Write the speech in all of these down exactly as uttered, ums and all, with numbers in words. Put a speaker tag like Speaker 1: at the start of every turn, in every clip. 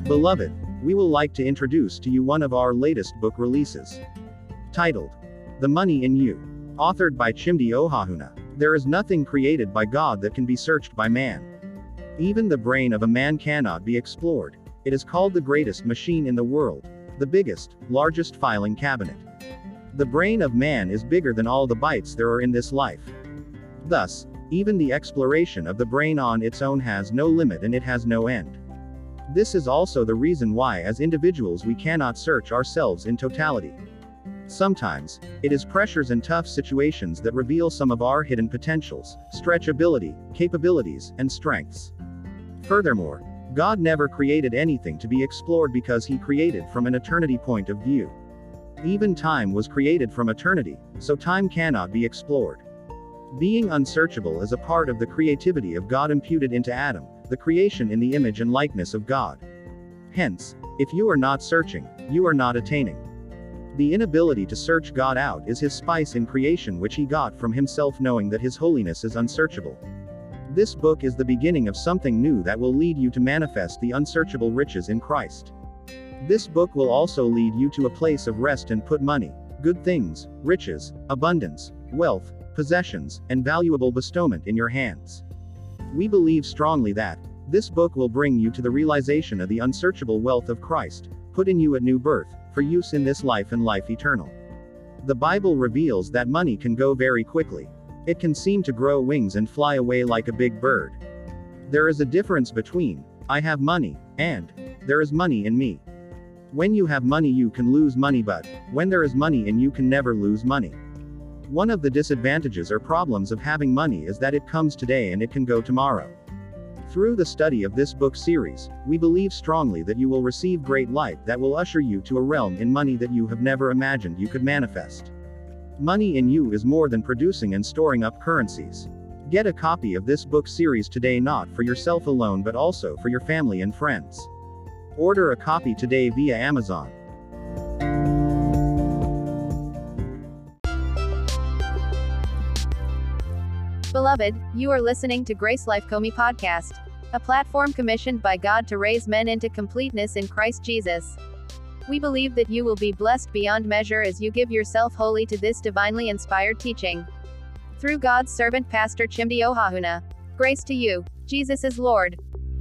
Speaker 1: Beloved, we will like to introduce to you one of our latest book releases. Titled, The Money in You. Authored by Chimdi Ohahuna. There is nothing created by God that can be searched by man. Even the brain of a man cannot be explored. It is called the greatest machine in the world. The biggest, largest filing cabinet. The brain of man is bigger than all the bytes there are in this life. Thus, even the exploration of the brain on its own has no limit and it has no end. This is also the reason why as individuals we cannot search ourselves in totality. Sometimes, it is pressures and tough situations that reveal some of our hidden potentials, stretchability, capabilities, and strengths. Furthermore, God never created anything to be explored because He created from an eternity point of view. Even time was created from eternity, so time cannot be explored. Being unsearchable is a part of the creativity of God imputed into Adam, the creation in the image and likeness of God. Hence, if you are not searching, you are not attaining. The inability to search God out is His spice in creation which He got from Himself, knowing that His holiness is unsearchable. This book is the beginning of something new that will lead you to manifest the unsearchable riches in Christ. This book will also lead you to a place of rest and put money, good things, riches, abundance, wealth, possessions, and valuable bestowment in your hands. We believe strongly that this book will bring you to the realization of the unsearchable wealth of Christ, put in you at new birth, for use in this life and life eternal. The Bible reveals that money can go very quickly. It can seem to grow wings and fly away like a big bird. There is a difference between, I have money, and, there is money in me. When you have money you can lose money, but, when there is money in you can never lose money. One of the disadvantages or problems of having money is that it comes today and it can go tomorrow. Through the study of this book series, we believe strongly that you will receive great light that will usher you to a realm in money that you have never imagined you could manifest. Money in you is more than producing and storing up currencies. Get a copy of this book series today, not for yourself alone but also for your family and friends. Order a copy today via Amazon.
Speaker 2: Beloved, you are listening to Grace Life Comey Podcast, a platform commissioned by God to raise men into completeness in Christ Jesus. We believe that you will be blessed beyond measure as you give yourself wholly to this divinely inspired teaching. Through God's servant Pastor Chimdi Ohahuna. Grace to you. Jesus is Lord.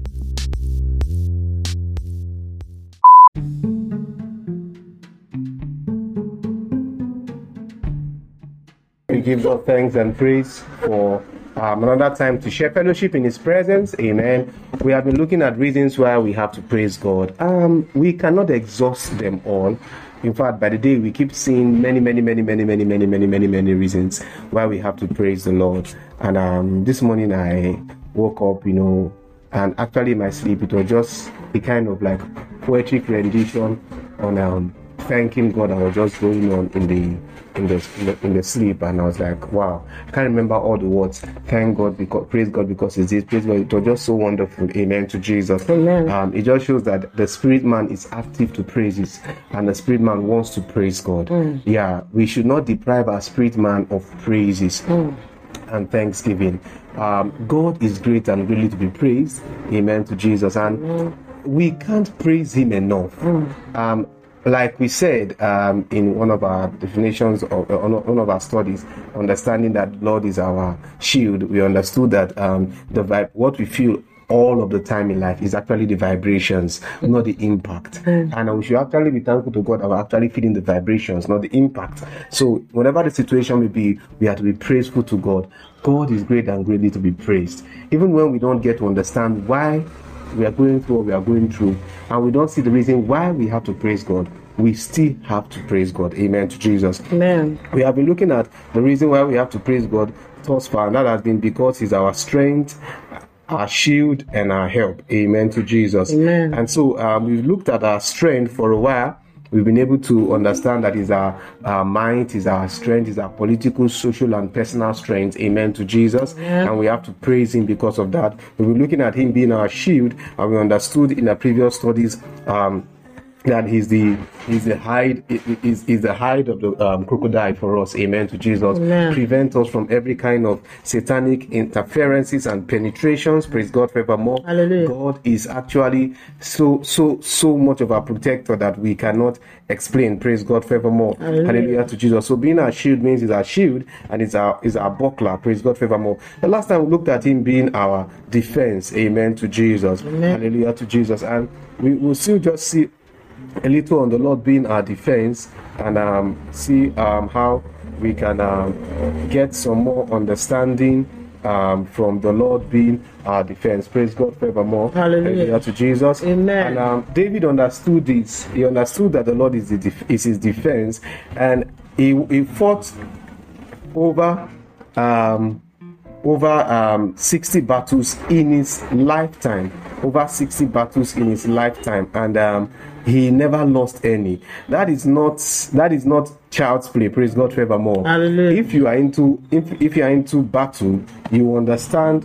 Speaker 3: We give God thanks and praise for um, another time to share fellowship in His presence. Amen. We have been looking at reasons why we have to praise God. Um, we cannot exhaust them all. In fact, by the day, we keep seeing many, many, many, many, many, many, many, many, many reasons why we have to praise the Lord. And um, this morning I woke up, you know, and actually in my sleep, it was just a kind of like poetic rendition on um, thanking God. I was just going on in the In the, in the in the sleep, and I was like, wow, I can't remember all the words. Thank God, because praise God because it's this, praise God. It was just so wonderful. Amen to Jesus. Amen. Um, it just shows that the spirit man is active to praises, and the spirit man wants to praise God. Mm. Yeah, we should not deprive our spirit man of praises mm. and thanksgiving. Um, God is great and really to be praised. Amen to Jesus, and mm. we can't praise Him enough. Mm. Um, Like we said um, in one of our definitions of uh, one of our studies, understanding that Lord is our shield, we understood that um, the vibe, what we feel all of the time in life is actually the vibrations, not the impact. Mm. And we should actually be thankful to God about actually feeling the vibrations, not the impact. So whatever the situation may be, we have to be praiseful to God. God is great and greatly to be praised. Even when we don't get to understand why we are going through what we are going through, and we don't see the reason why we have to praise God, we still have to praise God. Amen to Jesus. Amen. We have been looking at the reason why we have to praise God thus far, and that has been because He's our strength, our shield, and our help. Amen to Jesus. Amen. And so um, we've looked at our strength for a while. We've been able to understand that is our, our mind, is our strength, is our political, social, and personal strength. Amen to Jesus. Yeah. And we have to praise Him because of that. We've been looking at Him being our shield, and we understood in our previous studies um, that he's the he's the hide is is the hide of the um, crocodile for us. Amen to Jesus.
Speaker 4: Amen.
Speaker 3: Prevent us from every kind of satanic interferences and penetrations. Praise God forevermore.
Speaker 4: Hallelujah.
Speaker 3: God is actually so so so much of our protector that we cannot explain. Praise God forevermore.
Speaker 4: Hallelujah.
Speaker 3: Hallelujah to Jesus. So being our shield means is our shield and it's our is our buckler. Praise God forevermore. The last time we looked at him being our defense. Amen to Jesus.
Speaker 4: Amen.
Speaker 3: Hallelujah to Jesus. And we will still just see a little on the Lord being our defense, and um, see um, how we can um, get some more understanding um, from the Lord being our defense. Praise God forevermore.
Speaker 4: Hallelujah.
Speaker 3: Hallelujah to Jesus.
Speaker 4: Amen.
Speaker 3: And um, David understood this. He understood that the Lord is, the def- is his defense, and he, he fought over um, over um, sixty battles in his lifetime. Over sixty battles in his lifetime, and um, he never lost any. That is not that is not child's play. Praise God forevermore.
Speaker 4: Hallelujah.
Speaker 3: If you are into if, if you are into battle, you understand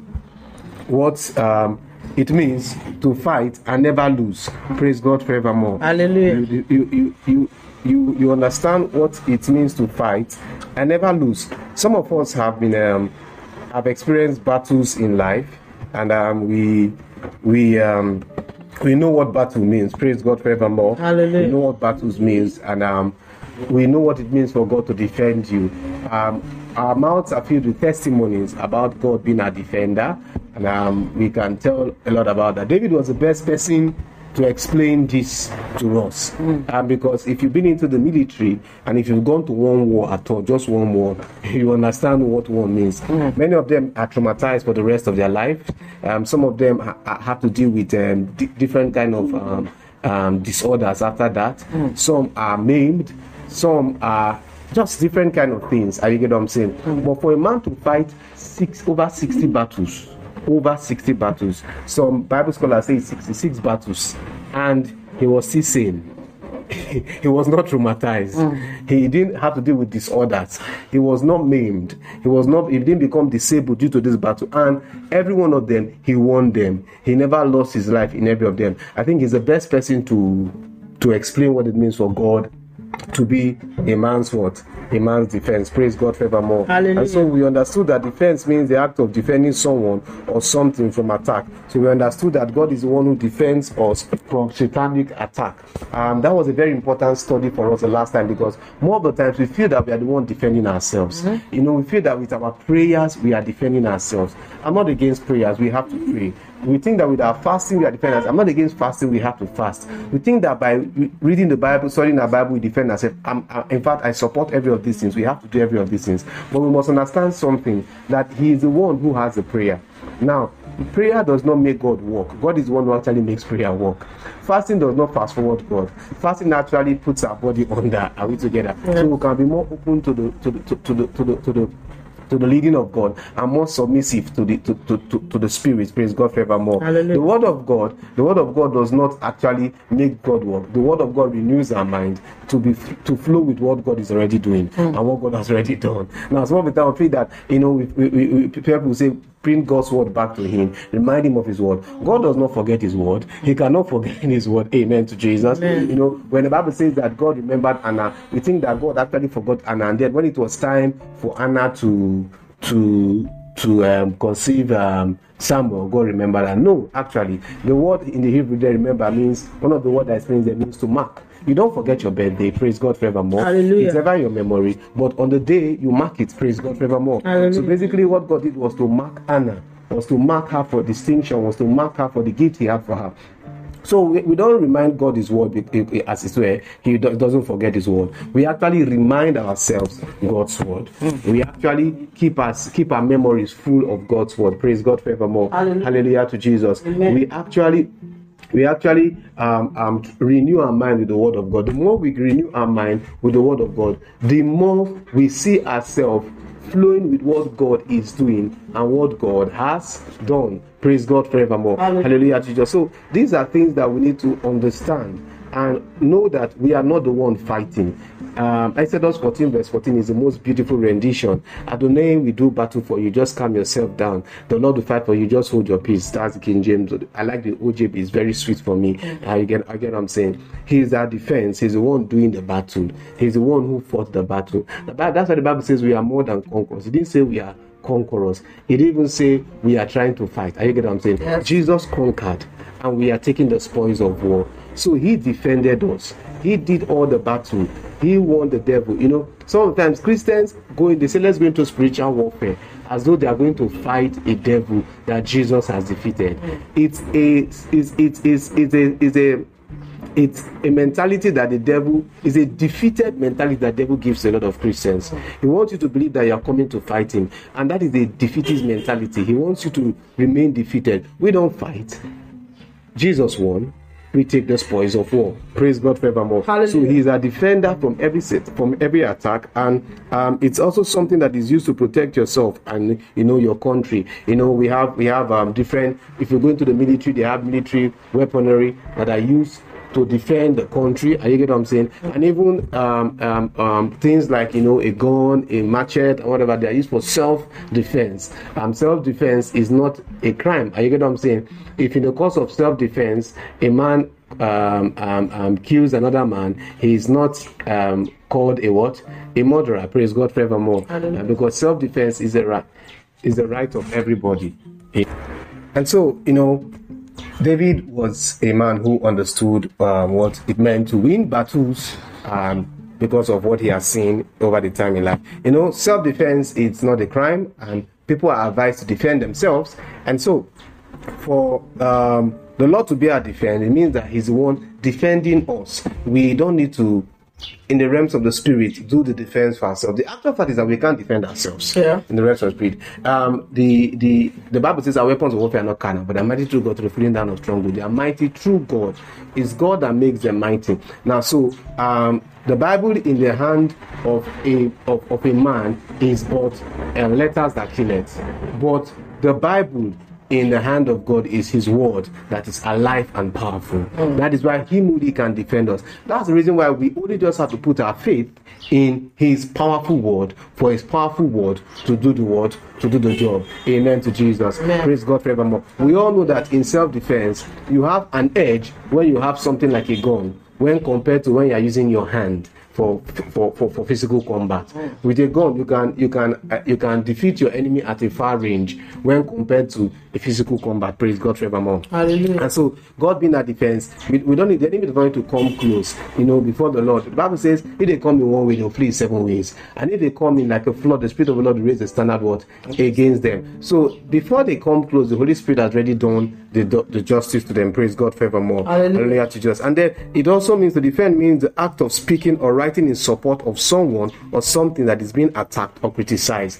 Speaker 3: what um, it means to fight and never lose. Praise God forevermore.
Speaker 4: Hallelujah.
Speaker 3: You you you you, you, you understand what it means to fight and never lose. Some of us have been um, have experienced battles in life, and um, we we um we know what battle means. Praise God forevermore.
Speaker 4: Hallelujah.
Speaker 3: We know what battles means, and um we know what it means for God to defend you. Um our mouths are filled with testimonies about God being a defender, and um we can tell a lot about that. David was the best person to explain this to us, mm. um, because if you've been into the military and if you've gone to one war at all, just one war, you understand what war means. Mm. Many of them are traumatized for the rest of their life. Um, some of them ha- have to deal with um, d- different kind of um, um, disorders after that. Mm. Some are maimed, some are just different kind of things. Are you get what I'm saying? Mm. But for a man to fight six over sixty battles, over sixty battles. Some Bible scholars say sixty-six battles, and he was still sane. He was not traumatized. Mm. He didn't have to deal with disorders. He was not maimed. He was not. He didn't become disabled due to this battle. And every one of them, he won them. He never lost his life in every of them. I think he's the best person to to explain what it means for God to be a man's what? A man's defense. Praise God forevermore.
Speaker 4: Hallelujah.
Speaker 3: And so we understood that defense means the act of defending someone or something from attack. So we understood that God is the one who defends us from satanic attack. Um, that was a very important study for us the last time, because more of the times we feel that we are the one defending ourselves. Mm-hmm. You know, we feel that with our prayers we are defending ourselves. I'm not against prayers. We have to pray. We think that with our fasting we are defending ourselves. I'm not against fasting. We have to fast. We think that by reading the Bible, studying the Bible, we defend ourselves. I'm, I'm, in fact, I support every of these things. We have to do every of these things. But we must understand something, that He is the one who has the prayer. Now, prayer does not make God work. God is the one who actually makes prayer work. Fasting does not fast forward God. Fasting actually puts our body under. Are we together? Yeah. So we can be more open to the to the to, to the to the to the to the leading of God, and more submissive to the to, to, to, to the Spirit. Praise God forevermore.
Speaker 4: Hallelujah.
Speaker 3: The word of God, the word of God does not actually make God work. The word of God renews our mind to be to flow with what God is already doing mm. and what God has already done. Now, some of the time I feel that, you know, we, we, we, we, people will say, bring God's word back to Him, remind Him of His word. God does not forget His word. He cannot forget His word. Amen to Jesus.
Speaker 4: Amen.
Speaker 3: You know, when the Bible says that God remembered Anna, we think that God actually forgot Anna, and then when it was time for Anna to to to um, conceive um, Samuel, God remembered her. No, actually, the word in the Hebrew there, remember, means, one of the words that explains it means to mark. You don't forget your birthday, praise God forevermore.
Speaker 4: Hallelujah.
Speaker 3: It's never in your memory, but on the day you mark it, praise God forevermore.
Speaker 4: Hallelujah.
Speaker 3: So basically what God did was to mark Anna, was to mark her for distinction, was to mark her for the gift He had for her. So we, we don't remind God His word as it were. He do, doesn't forget His word. We actually remind ourselves God's word. Mm. We actually keep us keep our memories full of God's word. Praise God forevermore.
Speaker 4: Hallelujah,
Speaker 3: Hallelujah to Jesus.
Speaker 4: Amen.
Speaker 3: We actually we actually um, um, renew our mind with the word of God. The more we renew our mind with the word of God, the more we see ourselves flowing with what God is doing and what God has done. Praise God forevermore. Hallelujah. Hallelujah, Jesus. So these are things that we need to understand. and know that we are not the one fighting. Um, Exodus fourteen verse fourteen is the most beautiful rendition. Adonai will do battle for you. Just calm yourself down. The Lord will fight for you. Just hold your peace. That's the King James. I like the O J B. It's very sweet for me. Mm-hmm. Uh, you get, I get what I'm saying. He's our defense. He's the one doing the battle. He's the one who fought the battle. That's why the Bible says we are more than conquerors. It didn't say we are conquerors. It didn't even say we are trying to fight. Are you get what I'm saying? Yes. Jesus conquered, and we are taking the spoils of war. So he defended us. He did all the battle. He won the devil. You know, sometimes Christians go in, they say, let's go into spiritual warfare, as though they are going to fight a devil that Jesus has defeated. It's a, it's, it's, it's, it's a, it's a, it's a mentality that the devil is a defeated mentality that the devil gives a lot of Christians. He wants you to believe that you are coming to fight him, and that is a defeatist mentality. He wants you to remain defeated. We don't fight. Jesus won. We take the spoils of war. Praise God forevermore. Hallelujah. So he's a defender from every set, from every attack, and um, it's also something that is used to protect yourself and, you know, your country. You know, we have we have um, different. If you go into the military, they have military weaponry that are used to defend the country. Are you get what I'm saying? And even um, um, um, things like, you know, a gun, a machete, or whatever, they are used for self-defense. Um, self-defense is not a crime. Are you get what I'm saying? If in the course of self-defense, a man um, um, um, kills another man, he is not um, called a what? A murderer. Praise God forevermore. Uh, because self-defense is a right, is the right of everybody. And so, you know, David was a man who understood um, what it meant to win battles um, because of what he has seen over the time in life. You know, self-defense is not a crime, and people are advised to defend themselves. And so, for um, the Lord to be our defense, it means that He's the one defending us. We don't need to, in the realms of the spirit, do the defense for ourselves. The actual fact is that we can't defend ourselves. Yeah. In the realms of the spirit, um, the the the Bible says our weapons of warfare are not carnal, but they are mighty through God to the pulling down of stronghold. They are mighty through God. It's God that makes them mighty. Now, so um, the Bible in the hand of a of, of a man is but uh, letters that kill it. But the Bible in the hand of God is His word that is alive and powerful. Mm. That is why He only can defend us. That's the reason why we only just have to put our faith in His powerful word, for His powerful word to do the word, to do the job. Amen to Jesus. Amen. Praise God forevermore. We all know that in self-defense, you have an edge when you have something like a gun, when compared to when you are using your hand for for for, for physical combat. Mm. With a gun, you can you can uh, you can defeat your enemy at a far range when compared to a physical combat. Praise God forevermore. Hallelujah. And so, God being our defense, we, we don't need the enemy is going to come close, you know, before the Lord. The Bible says, if they come in one way, they'll flee seven ways, and if they come in like a flood, the Spirit of the Lord will raise the standard what against them. So before they come close, the Holy Spirit has already done the the justice to them. Praise God forevermore. Hallelujah. Hallelujah to Jesus. And then it also means to defend means the act of speaking or writing in support of someone or something that is being attacked or criticized.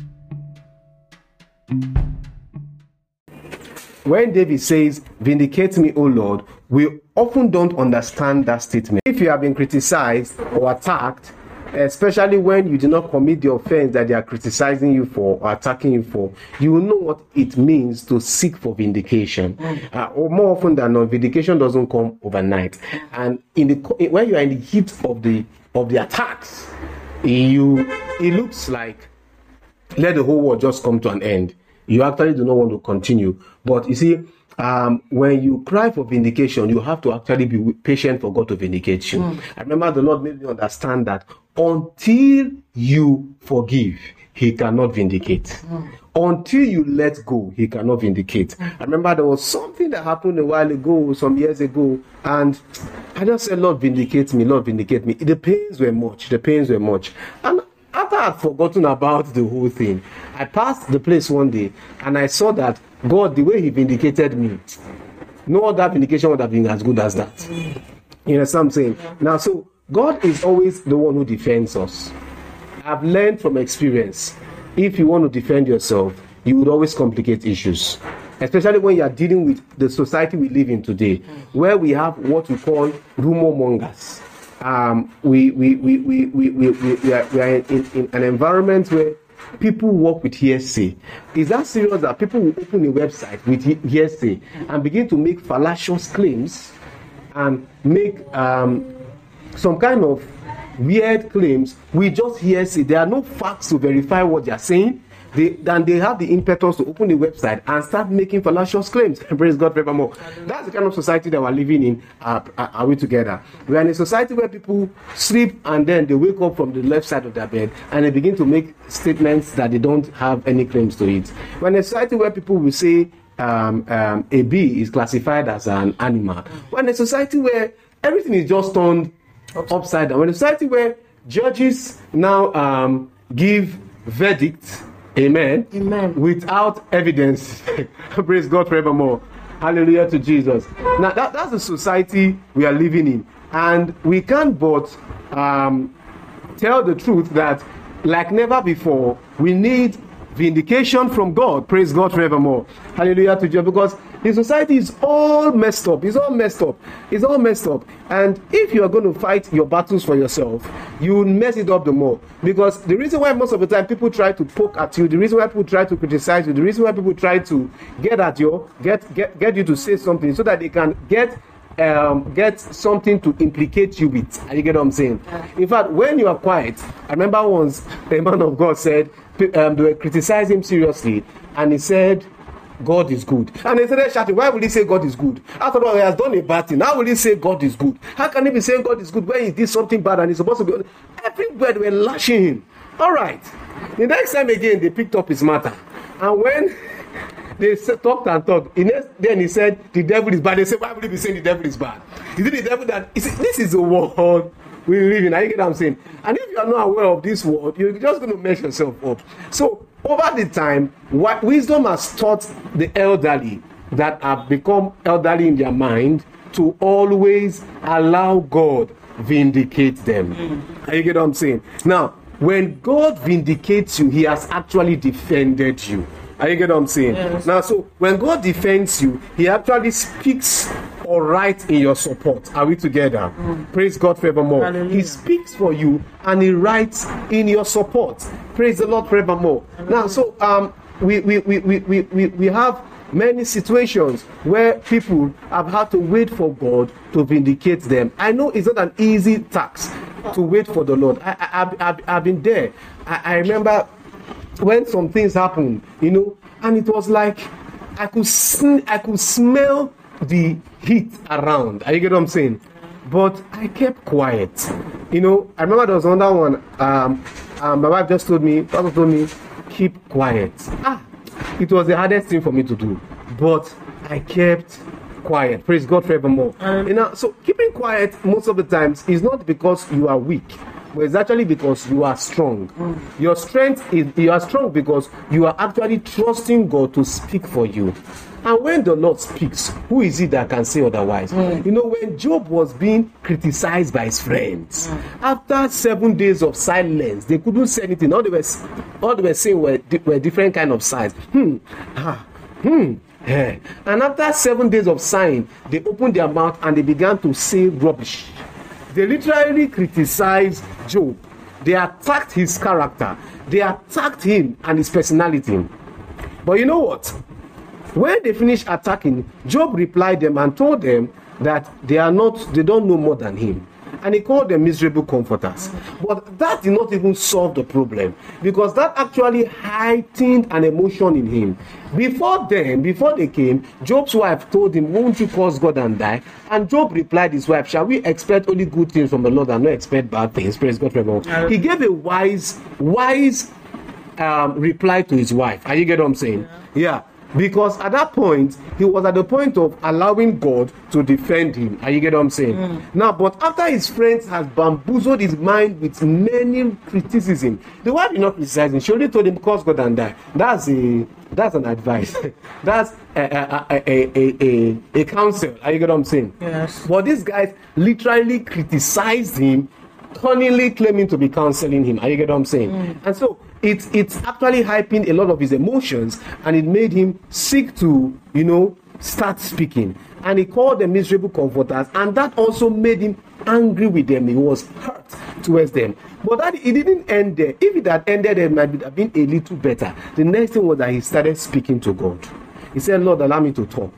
Speaker 3: When David says, "Vindicate me, O Lord," we often don't understand that statement. If you have been criticized or attacked, especially when you do not commit the offense that they are criticizing you for or attacking you for, you will know what it means to seek for vindication. Mm. Uh, or more often than not, vindication doesn't come overnight. And in the when you are in the heat of the of the attacks, you it looks like let the whole world just come to an end. You actually do not want to continue. But you see, um, when you cry for vindication, you have to actually be patient for God to vindicate you. Mm. I remember the Lord made me understand that until you forgive, He cannot vindicate. Mm. Until you let go, He cannot vindicate. Mm. I remember there was something that happened a while ago, some years ago, and I just said, Lord, vindicate me, Lord, vindicate me. The pains were much, the pains were much. And after I had forgotten about the whole thing, I passed the place one day and I saw that God, the way He vindicated me, no other vindication would have been as good as that. You know what I'm saying? Now, so God is always the one who defends us. I've learned from experience, if you want to defend yourself, you would always complicate issues. Especially when you are dealing with the society we live in today, where we have what we call rumor mongers. Um, we, we, we, we, we, we, we, are, we are in, in an environment where people work with hearsay. Is that serious that people will open a website with hearsay and begin to make fallacious claims and make um, some kind of weird claims. We just hearsay. There are no facts to verify what they are saying. They, then they have the impetus to open the website and start making fallacious claims. Praise God forevermore. That's the kind of society that we're living in. Uh, are we together? We are in a society where people sleep and then they wake up from the left side of their bed and they begin to make statements that they don't have any claims to it. We're in a society where people will say um, um, a bee is classified as an animal. We're in a society where everything is just turned upside down. We're in a society where judges now um, give verdicts. Amen.
Speaker 4: Amen.
Speaker 3: Without evidence. Praise God forevermore. Hallelujah to Jesus. Now that, that's the society we are living in. And we can't but um, tell the truth that like never before, we need vindication from God. Praise God forevermore. Hallelujah to Jesus. Because the society is all messed up. It's all messed up. It's all messed up. And if you are going to fight your battles for yourself, you will mess it up the more. Because the reason why most of the time people try to poke at you, the reason why people try to criticize you, the reason why people try to get at you, get get, get you to say something so that they can get um, get something to implicate you with. And you get what I'm saying? In fact, when you are quiet, I remember once a man of God said, um, they were criticizing him seriously, and he said, God is good. And they started shouting, why will he say God is good? After all, he has done a bad thing. How will he say God is good? How can he be saying God is good when he did something bad and he's supposed to be... Everywhere they were lashing him. All right. The next time again, they picked up his matter. And when they talked and talked, then he said, the devil is bad. They said, why would he be saying the devil is bad? Is it the devil that... He said, this is the world we live in. I get what I'm saying? And if you are not aware of this world, you're just going to mess yourself up. So, over the time, what wisdom has taught the elderly that have become elderly in their mind to always allow God vindicate them. Mm. You get what I'm saying? Now, when God vindicates you, he has actually defended you. Are you get what I'm saying? Yes. Now, so when God defends you, he actually speaks all right in your support. Are we together? Mm. Praise God forevermore. Hallelujah. He speaks for you and he writes in your support. Praise the Lord forevermore. Hallelujah. Now, so um, we, we, we, we, we, we have many situations where people have had to wait for God to vindicate them. I know it's not an easy task to wait for the Lord. I, I, I've, I've, I've been there. I, I remember when some things happened, you know, and it was like I could sm- I could smell the heat around. Are you get what I'm saying? But I kept quiet. You know, I remember there was another one. Um, um, my wife just told me, Pastor told me, keep quiet. Ah, it was the hardest thing for me to do, but I kept quiet. Praise God forevermore. Um, you know, so keeping quiet most of the times is not because you are weak. But it's actually because you are strong. Mm. Your strength is you are strong because you are actually trusting God to speak for you. And when the Lord speaks, who is it that can say otherwise? Mm. You know, when Job was being criticized by his friends, mm. after seven days of silence, they couldn't say anything. All they were, all they were saying were, were different kind of signs. Hmm, ah, hmm. Yeah. And after seven days of sighing, they opened their mouth and they began to say rubbish. They literally criticized Job. They attacked his character. They attacked him and his personality. But you know what? When they finished attacking, Job replied them and told them that they are not, they don't know more than him. And he called them miserable comforters. But that did not even solve the problem, because that actually heightened an emotion in him. Before then, before they came, Job's wife told him, won't you curse God and die? And Job replied his wife, shall we expect only good things from the Lord and not expect bad things? Praise God forever. Uh, he gave a wise, wise um, reply to his wife. Are you get what I'm saying? Yeah. yeah. Because at that point, he was at the point of allowing God to defend him. Are you get what I'm saying? Mm. Now, but after his friends had bamboozled his mind with many criticism, the wife did not criticize him. She only told him, curse God and die. That's a that's an advice. That's a a, a, a, a, a counsel. Are you get what I'm saying?
Speaker 4: Yes.
Speaker 3: But these guys literally criticized him, cunningly claiming to be counseling him. Are you get what I'm saying? Mm. And so It, it's actually hyping a lot of his emotions, and it made him seek to, you know, start speaking. And he called them miserable comforters, and that also made him angry with them. He was hurt towards them. But that it didn't end there. If it had ended there, it might have been a little better. The next thing was that he started speaking to God. He said, Lord, allow me to talk.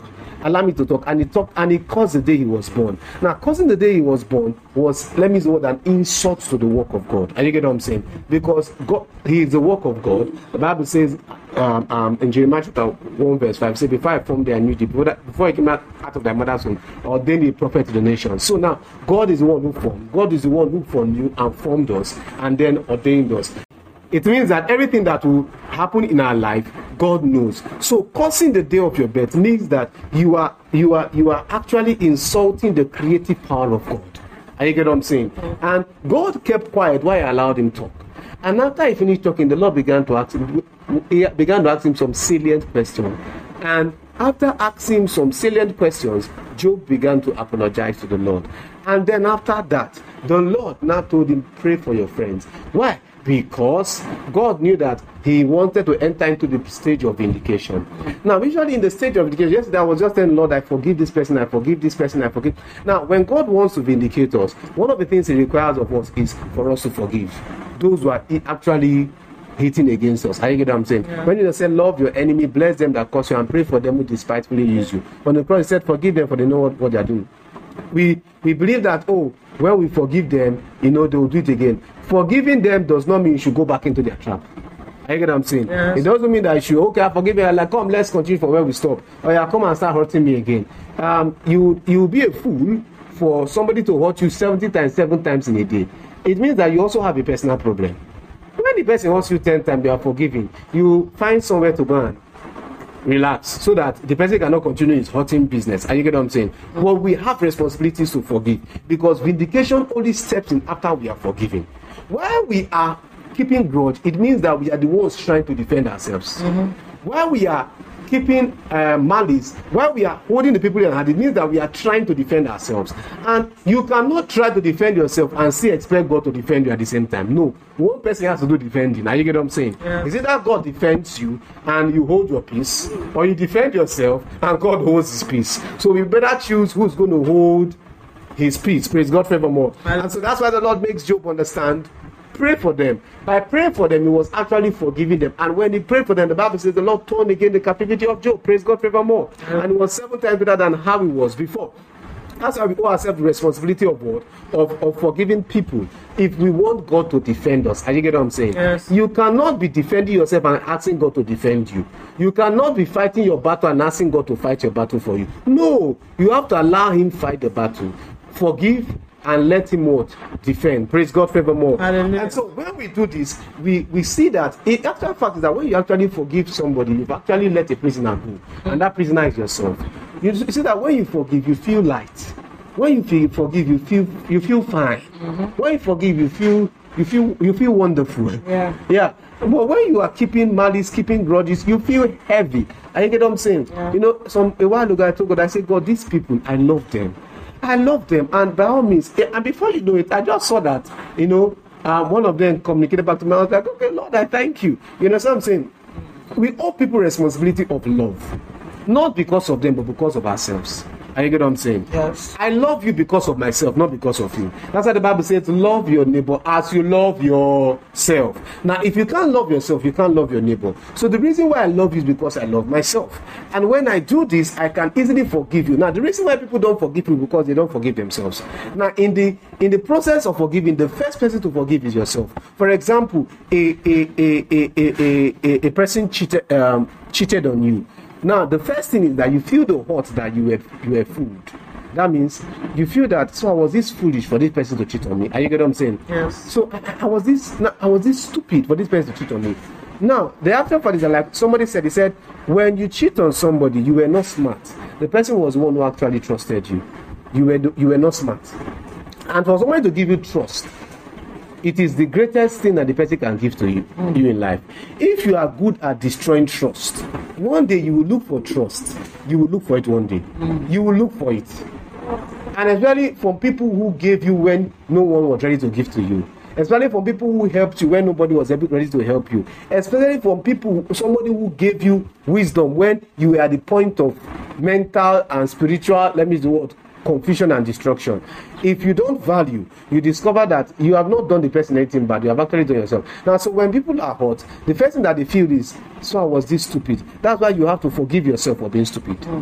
Speaker 3: allow me to talk. And he talked and he cursed the day he was born. Now, cursing the day he was born was, let me say, what an insult to the work of God. And you get what I'm saying? Because God, he is the work of God. The Bible says um, um, in Jeremiah chapter one verse five, say, before I formed thee, I knew thee. Before, that, before I came out, out of thy mother's womb, I ordained thee a prophet to the nations. So now, God is the one who formed. God is the one who formed you and formed us and then ordained us. It means that everything that will happen in our life, God knows. So cursing the day of your birth means that you are you are you are actually insulting the creative power of God. Are you get what I'm saying? And God kept quiet while I allowed him to talk. And after he finished talking, the Lord began to ask him, he began to ask him some salient questions. And after asking him some salient questions, Job began to apologize to the Lord. And then after that, the Lord now told him, pray for your friends. Why? Because God knew that he wanted to enter into the stage of vindication. Now, usually in the stage of vindication, yesterday I was just saying, Lord, I forgive this person, I forgive this person, I forgive. Now, when God wants to vindicate us, one of the things he requires of us is for us to forgive those who are actually hating against us. Are you get what I'm saying? Yeah. When you say, love your enemy, bless them that curse you, and pray for them who despitefully use you. When the Prophet said, forgive them, for they know what, what they are doing. We we believe that, oh, when we forgive them, you know, they will do it again. Forgiving them does not mean you should go back into their trap. I get what I'm saying? Yes. It doesn't mean that you should, okay, I forgive you. I'm like, come, let's continue from where we stop. Or yeah, come and start hurting me again. Um, you you will be a fool for somebody to hurt you seventy times, seven times in a day. It means that you also have a personal problem. When the person hurts you ten times, you are forgiving. You find somewhere to go and relax, so that the person cannot continue his hurting business. Are you get what I'm saying? Mm-hmm. Well, we have responsibilities to forgive, because vindication only steps in after we are forgiving. While we are keeping grudge, it means that we are the ones trying to defend ourselves. Mm-hmm. While we are keeping uh, malice, while we are holding the people in hand, it means that we are trying to defend ourselves. And you cannot try to defend yourself and still expect God to defend you at the same time. No, one person has to do defending. Now you get what I'm saying? Yeah. Is it that God defends you and you hold your peace, or you defend yourself and God holds his peace? So we better choose who's going to hold his peace. Praise God forevermore. And so that's why the Lord makes Job understand. Pray for them. By praying for them, he was actually forgiving them. And when he prayed for them, the Bible says the Lord turned again the captivity of Job. Praise God forevermore. Yeah. And it was seven times better than how he was before. That's why we owe ourselves the responsibility of what? Of, of forgiving people. If we want God to defend us. Are you get what I'm saying? Yes. You cannot be defending yourself and asking God to defend you. You cannot be fighting your battle and asking God to fight your battle for you. No. You have to allow him fight the battle. Forgive and let him what? Defend. Praise God forevermore. Hallelujah. And so when we do this, we, we see that it actual fact is that when you actually forgive somebody, you've actually let a prisoner go. And that prisoner is yourself. You see that when you forgive, you feel light. When you feel, forgive, you feel you feel fine. Mm-hmm. When you forgive, you feel you feel you feel wonderful. Yeah. Yeah. But when you are keeping malice, keeping grudges, you feel heavy. And you get what I'm saying? Yeah. You know, some a while ago I told God, I said, God, these people, I love them. I love them, and by all means, and before you know it, I just saw that, you know, um, one of them communicated back to me. I was like, okay, Lord, I thank you. You know what I'm saying? We owe people responsibility of love, not because of them, but because of ourselves. Are you get what I'm saying? Yes. I love you because of myself, not because of you. That's why the Bible says, love your neighbor as you love yourself. Now, if you can't love yourself, you can't love your neighbor. So the reason why I love you is because I love myself. And when I do this, I can easily forgive you. Now, the reason why people don't forgive you is because they don't forgive themselves. Now, in the in the process of forgiving, the first person to forgive is yourself. For example, a a a a a, a, a person cheated um, cheated on you. Now, the first thing is that you feel the hurt that you were you were fooled. That means you feel that, so I was this foolish for this person to cheat on me. Are you get what I'm saying? Yes. So I, I was this I was this stupid for this person to cheat on me. Now, the after part is like somebody said, he said, when you cheat on somebody, you were not smart. The person was the one who actually trusted you. You were you were not smart. And for somebody to give you trust, it is the greatest thing that the person can give to you, mm. you in life. If you are good at destroying trust, one day you will look for trust. You will look for it one day. Mm. You will look for it. And especially from people who gave you when no one was ready to give to you. Especially from people who helped you when nobody was ready to help you. Especially from people, somebody who gave you wisdom when you were at the point of mental and spiritual, let me use the word, confusion and destruction. If you don't value, you discover that you have not done the person anything bad, you have actually done yourself. Now, so when people are hurt, the first thing that they feel is, so I was this stupid. That's why you have to forgive yourself for being stupid. Mm.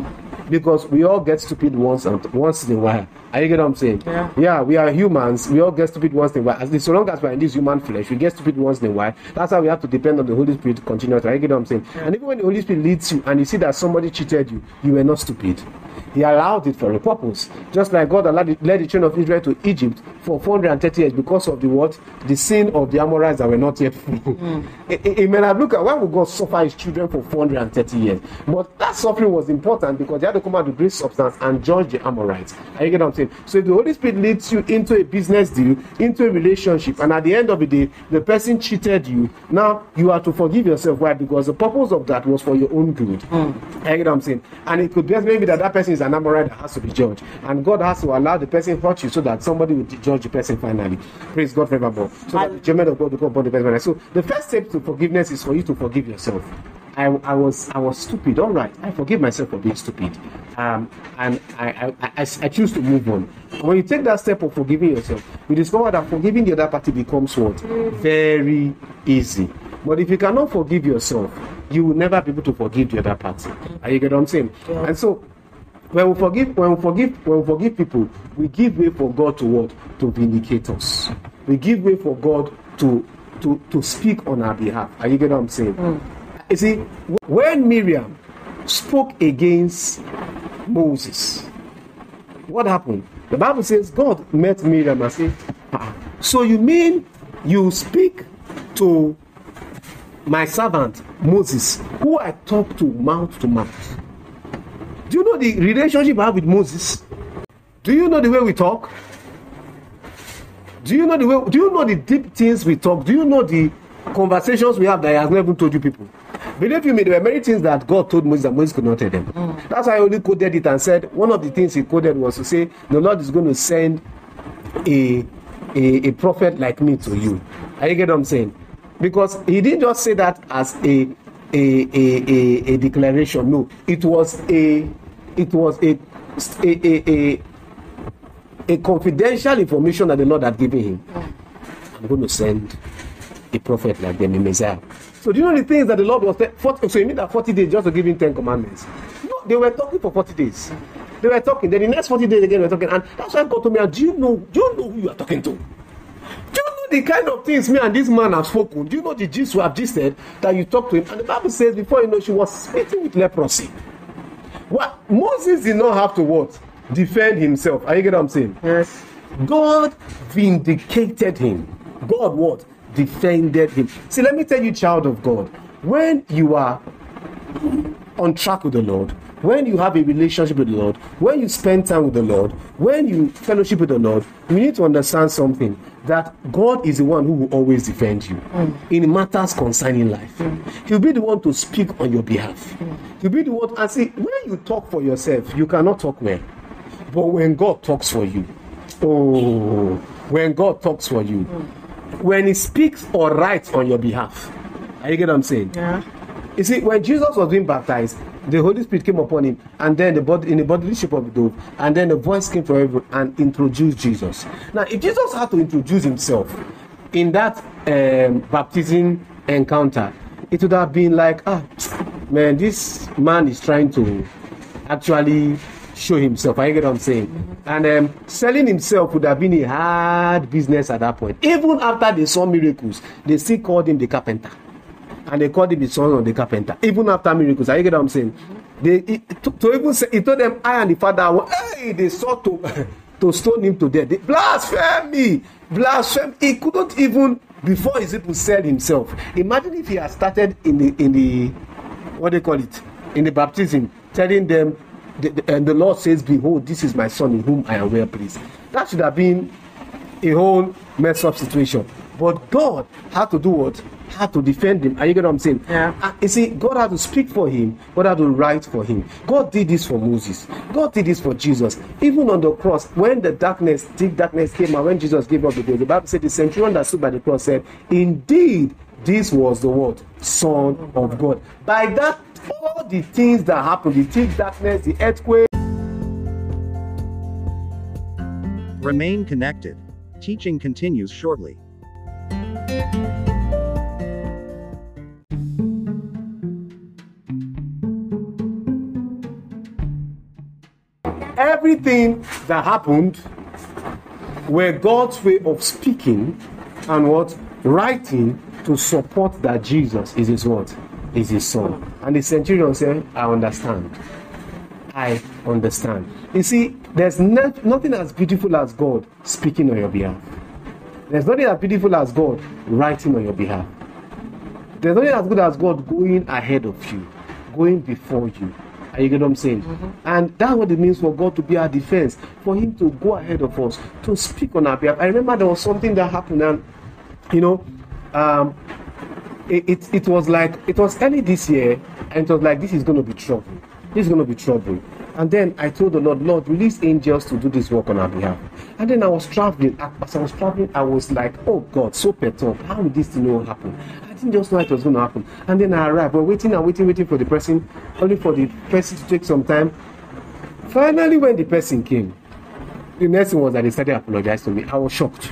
Speaker 3: because we all get stupid once and once in a while. Are you get what I'm saying?
Speaker 4: Yeah.
Speaker 3: Yeah, we are humans. We all get stupid once in a while. As so long as we're in this human flesh, we get stupid once in a while. That's why we have to depend on the Holy Spirit continuously. Are you get what I'm saying?
Speaker 4: Yeah.
Speaker 3: And even when the Holy Spirit leads you and you see that somebody cheated you, you were not stupid. He allowed it for a purpose. Just like God allowed it, led the children of Israel to Egypt for four hundred thirty years because of the what? The sin of the Amorites that were not yet free. Mm. it, it, it may have looked at why would God suffer his children for four hundred thirty years? But that suffering was important because they had to come out with great substance and judge the Amorites. Are you get what I'm saying? So if the Holy Spirit leads you into a business deal, into a relationship, and at the end of the day, the person cheated you, now you have to forgive yourself. Why? Because the purpose of that was for your own good. Mm. Are you get what I'm saying? And it could be maybe that that person is an Amorite that has to be judged, and God has to allow the person hurt you so that somebody will judge the person finally. Praise God forevermore. So that the judgment of God will come upon the person. So the first step to forgiveness is for you to forgive yourself. I, I was I was stupid. All right, I forgive myself for being stupid, um, and I I, I I choose to move on. When you take that step of forgiving yourself, you discover that forgiving the other party becomes what? Very easy. But if you cannot forgive yourself, you will never be able to forgive the other party. Are you get what I'm saying? Yeah. And so when we forgive, when we forgive, when we forgive people, we give way for God to what? To vindicate us. We give way for God to to to speak on our behalf. Are you get what I'm saying? Mm. You see, when Miriam spoke against Moses, what happened? The Bible says God met Miriam and said, ah, so you mean you speak to my servant Moses, who I talk to mouth to mouth? Do you know the relationship I have with Moses? Do you know the way we talk? Do you know the way? Do you know the deep things we talk? Do you know the conversations we have that he has never told you people? Believe you me, there were many things that God told Moses that Moses could not tell them. Mm. That's why I only quoted it and said one of the things he quoted was to say the Lord is going to send a a, a prophet like me to you. Are you get what I'm saying? Because he didn't just say that as a a a a, a declaration. No, it was a it was a a a, a, a confidential information that the Lord had given him. Mm. I'm going to send a prophet like them, a Messiah. So do you know the things that the Lord was forty, so you mean that forty days just to give him ten commandments? No, they were talking for forty days. They were talking. Then the next forty days again they were talking. And that's why God told me, do you know, do you know who you are talking to? Do you know the kind of things me and this man have spoken? Do you know the gist we have gisted that you talk to him? And the Bible says before you know she was smitten with leprosy. What? Moses did not have to what? Defend himself. Are you get what I'm saying?
Speaker 4: Yes.
Speaker 3: God vindicated him. God what? Defended him. See, let me tell you, child of God, when you are on track with the Lord, when you have a relationship with the Lord, when you spend time with the Lord, when you fellowship with the Lord, you need to understand something, that God is the one who will always defend you mm. in matters concerning life. Mm. He'll be the one to speak on your behalf. Mm. He'll be the one, and see, when you talk for yourself, you cannot talk well. But when God talks for you, oh, when God talks for you, mm. when he speaks or writes on your behalf. Are you get what I'm saying?
Speaker 4: Yeah.
Speaker 3: You see, when Jesus was being baptized, the Holy Spirit came upon him, and then the body in the bodily shape of a dove, and then the voice came from heaven and introduced Jesus. Now, if Jesus had to introduce himself in that um, baptism encounter, it would have been like, ah, man, this man is trying to actually show himself. I get what I'm saying? Mm-hmm. And um, selling himself would have been a hard business at that point. Even after they saw miracles, they still called him the carpenter. And they called him the son of the carpenter. Even after miracles. I get what I'm saying? Mm-hmm. They he, to, to even say, he told them, I and the father were, hey, they sought to, to stone him to death. They blaspheme me. Blaspheme. He couldn't even, before he's able to sell himself. Imagine if he had started in the, in the, what they call it, in the baptism, telling them, The, the, and the Lord says, behold, this is my son in whom I am well pleased. That should have been a whole mess up situation. But God had to do what? Had to defend him. Are you get what I'm saying?
Speaker 4: Yeah.
Speaker 3: Uh, you see, God had to speak for him. God had to write for him. God did this for Moses. God did this for Jesus. Even on the cross, when the darkness, thick darkness came out, when Jesus gave up the ghost, the Bible said the centurion that stood by the cross said, indeed, this was the word, Son of God. By that, all the things that happened, the thick darkness, the earthquake.
Speaker 1: Remain connected. Teaching continues shortly.
Speaker 3: everything that happened were God's way of speaking and what? Writing to support that Jesus is his what? Is his son. And the centurion said, I understand. I understand. You see, there's no, nothing as beautiful as God speaking on your behalf. There's nothing as beautiful as God writing on your behalf. There's nothing as good as God going ahead of you, going before you. Are you get what I'm saying? Mm-hmm. And that's what it means for God to be our defense, for him to go ahead of us, to speak on our behalf. I remember there was something that happened, and you know, um, it, it, it was like, it was early this year, and it was like, this is going to be trouble. This is going to be trouble. And then I told the Lord, Lord, release angels to do this work on our behalf. And then I was traveling. As I was traveling, I was like, oh God, so perturbed. How will this thing all happen? I didn't just know it was going to happen. And then I arrived. We're waiting and waiting, waiting for the person, only for the person to take some time. Finally, when the person came, the next thing was that they started apologizing to me. I was shocked.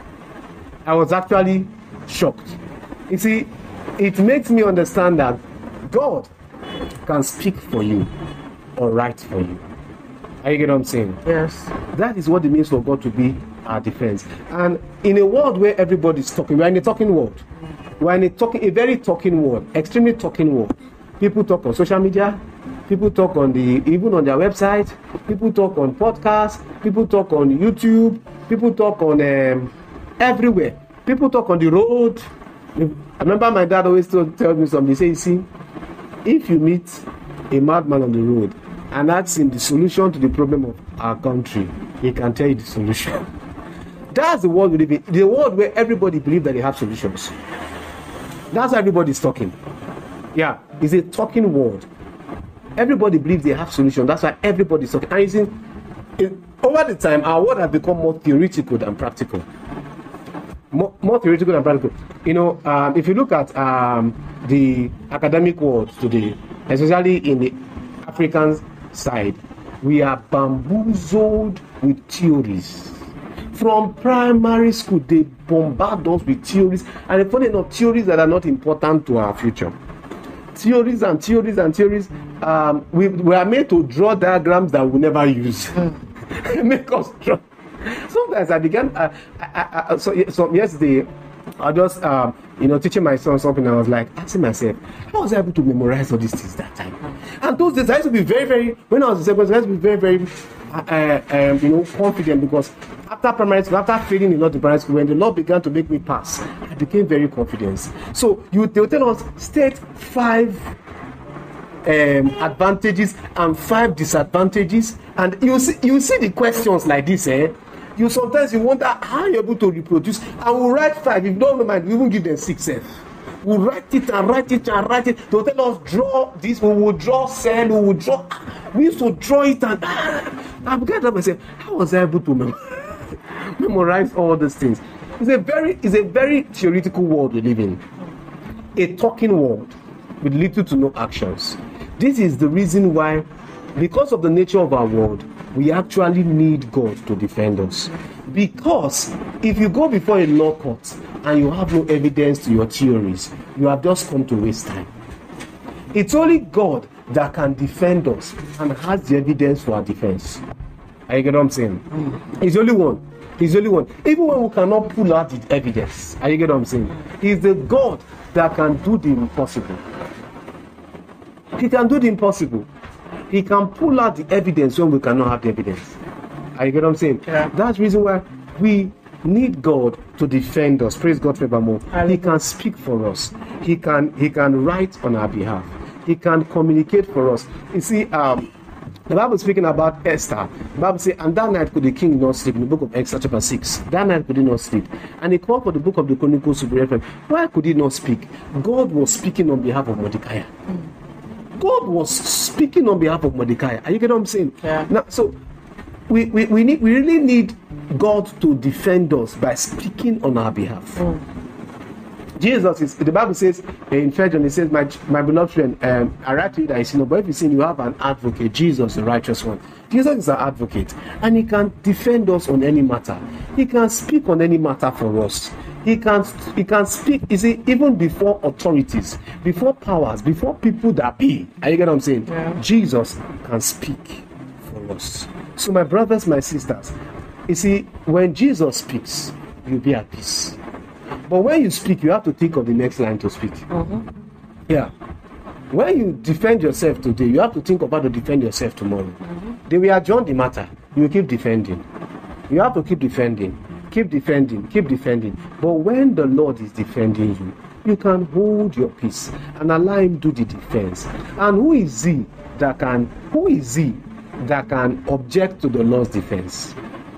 Speaker 3: I was actually shocked. You see, it makes me understand that God can speak for you or write for you. Are you getting what I'm saying?
Speaker 4: Yes.
Speaker 3: That is what it means for God to be our defense. And in a world where everybody's talking, we're in a talking world. We're in a talking, a very talking world, extremely talking world. People talk on social media. People talk on the, even on their website. People talk on podcasts. People talk on YouTube. People talk on um, everywhere. People talk on the road. I remember my dad always told, tell me something. He said, you see, if you meet a madman on the road and ask him the solution to the problem of our country, he can tell you the solution. That's the world we live in. The world where everybody believes that they have solutions. That's why everybody's talking. Yeah, it's a talking world. Everybody believes they have solutions. That's why everybody's talking. And you see, it, over the time, our world has become more theoretical than practical. More, more theoretical than practical. You know, um, if you look at um, the academic world today, especially in the African side, we are bamboozled with theories. From primary school, they bombard us with theories, and funny enough, theories that are not important to our future. Theories and theories and theories. Um, we, we are made to draw diagrams that we never use. Make us draw. Sometimes I began. Uh, I, I, I, so, so yesterday, I just um, you know teaching my son something. I was like asking myself, how was I able to memorize all these things that time? And those days I used to be very, very. When I was in secondary, I used to be very, very, uh, um, you know, confident, because after primary school, after failing a lot in primary school, when the Lord began to make me pass, I became very confident. So you they'll tell us state five um, advantages and five disadvantages, and you see you see the questions like this, eh? You sometimes you wonder how you're able to reproduce. I will write five. If you don't mind, we won't give them six. Eh? We'll write it and write it and write it. They'll tell us draw this. We will draw cell. We will draw. We used to draw it, and I began to ask myself, how was I able to mem- memorize all these things? It's a very, it's a very theoretical world we live in. A talking world with little to no actions. This is the reason why, because of the nature of our world, we actually need God to defend us. Because if you go before a law court and you have no evidence to your theories, you have just come to waste time. It's only God that can defend us and has the evidence for our defense. Are you get what I'm saying? He's the only one. He's the only one. Even when we cannot pull out the evidence. Are you get what I'm saying? He's the God that can do the impossible. He can do the impossible. He can pull out the evidence when we cannot have the evidence. Are you get what I'm saying?
Speaker 4: Yeah.
Speaker 3: That's the reason why we need God to defend us. Praise God forevermore. He can speak for us. He can He can write on our behalf. He can communicate for us. You see, um, the Bible is speaking about Esther. The Bible says, and that night could the king not sleep, in the book of Esther chapter six. That night could he not sleep. And he called for the book of the Chronicles to be read. Why could he not speak? God was speaking on behalf of Mordecai. Mm. God was speaking on behalf of Mordecai. Are you getting what I'm saying?
Speaker 4: Yeah.
Speaker 3: Now, so we, we, we need we really need God to defend us by speaking on our behalf. Mm. Jesus is, the Bible says in First John, it says, my my beloved friend, um, I write to you that I sin, but if you sin, you have an advocate, Jesus, the righteous one. Jesus is our advocate, and he can defend us on any matter. He can speak on any matter for us. He can he can speak, you see, even before authorities, before powers, before people that be. Are you get what I'm saying?
Speaker 4: Yeah.
Speaker 3: Jesus can speak for us. So my brothers, my sisters, you see, when Jesus speaks, you'll be at peace. But when you speak, you have to think of the next line to speak.
Speaker 4: Mm-hmm.
Speaker 3: Yeah. When you defend yourself today, you have to think about how to defend yourself tomorrow. Mm-hmm. They will adjourn the matter. You keep defending. You have to keep defending. Keep defending. Keep defending. But when the Lord is defending you, you can hold your peace and allow him do the defense. And who is he that can, who is he that can object to the Lord's defense?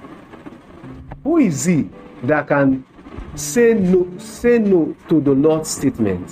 Speaker 3: Who is he that can say no, say no to the Lord's statement?